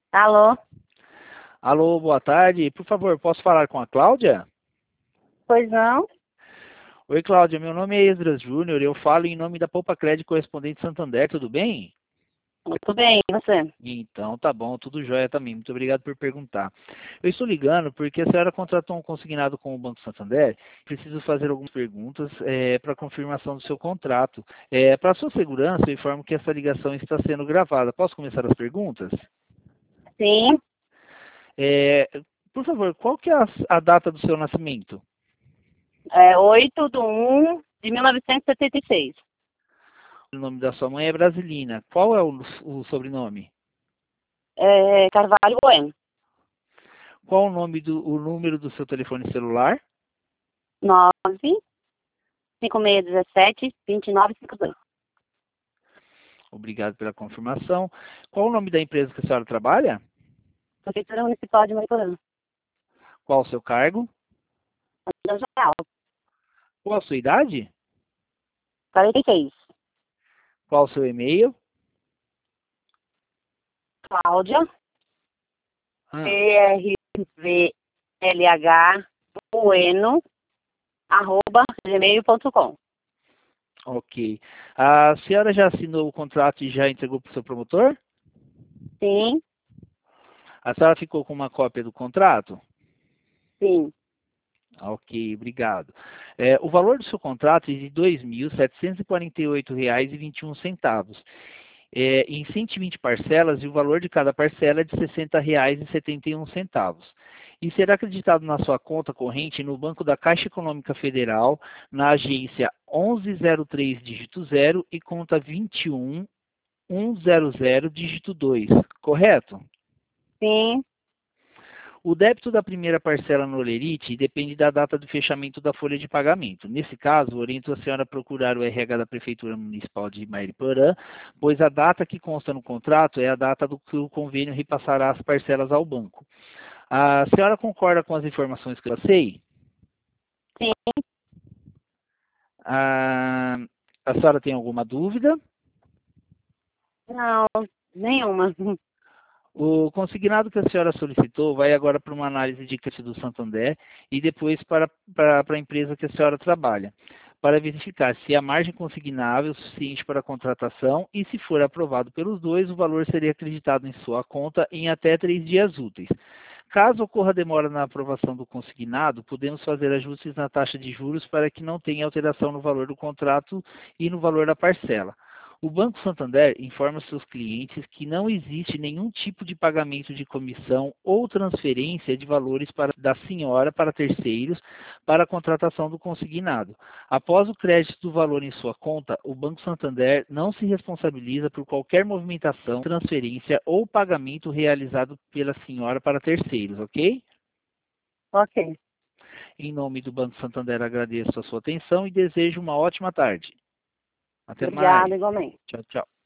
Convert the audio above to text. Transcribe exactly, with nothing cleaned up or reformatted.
Alô? Alô, boa tarde. Por favor, posso falar com a Cláudia? Pois não? Oi, Cláudia. Meu nome é Esdras Júnior. Eu falo em nome da Poupa Crédito Correspondente Santander. Tudo bem? Muito bem, e você? Então, tá bom. Tudo jóia também. Muito obrigado por perguntar. Eu estou ligando porque a senhora contratou um consignado com o Banco Santander. Preciso fazer algumas perguntas para confirmação do seu contrato. É, para sua segurança, eu informo que essa ligação está sendo gravada. Posso começar as perguntas? Sim, É, por favor, qual que é a, a data do seu nascimento? é oito de um de mil novecentos e setenta e seis. O nome da sua mãe é Brasilina. Qual é o, o sobrenome? É, Carvalho Bueno. Qual o nome do o número do seu telefone celular? nove cinco seis um sete dois nove cinco dois. Obrigado pela confirmação. Qual o nome da empresa que a senhora trabalha? Prefeitura Municipal de Mariporã. Qual o seu cargo? Adão Geral. Qual a sua idade? quarenta e seis. Qual o seu e-mail? Cláudia. Ah, P R V L H Bueno. Arroba gmail ponto com. ok. A senhora já assinou o contrato e já entregou para o seu promotor? Sim, A senhora ficou com uma cópia do contrato? sim. Ok, obrigado. É, o valor do seu contrato é de dois mil setecentos e quarenta e oito reais e vinte e um centavos. É, em cento e vinte parcelas e o valor de cada parcela é de sessenta reais e setenta e um centavos. E será acreditado na sua conta corrente no Banco da Caixa Econômica Federal, na agência onze zero três, dígito zero e conta vinte e um mil cento, dígito dois, correto? Sim, O débito da primeira parcela no Olerite depende da data do fechamento da folha de pagamento. Nesse caso, oriento a senhora a procurar o R H da Prefeitura Municipal de Mariporã, pois a data que consta no contrato é a data do que o convênio repassará as parcelas ao banco. A senhora concorda com as informações que eu passei? sim. A, a senhora tem alguma dúvida? Não, nenhuma. O consignado que a senhora solicitou vai agora para uma análise de crédito do Santander e depois para, para, para a empresa que a senhora trabalha, para verificar se a margem consignável é suficiente para a contratação e, se for aprovado pelos dois, o valor seria acreditado em sua conta em até três dias úteis. Caso ocorra demora na aprovação do consignado, podemos fazer ajustes na taxa de juros para que não tenha alteração no valor do contrato e no valor da parcela. O Banco Santander informa seus clientes que não existe nenhum tipo de pagamento de comissão ou transferência de valores para, da senhora para terceiros para a contratação do consignado. Após o crédito do valor em sua conta, o Banco Santander não se responsabiliza por qualquer movimentação, transferência ou pagamento realizado pela senhora para terceiros, ok? Ok. Em nome do Banco Santander, agradeço a sua atenção e desejo uma ótima tarde. Até mais. Obrigada, igualmente. Tchau, tchau.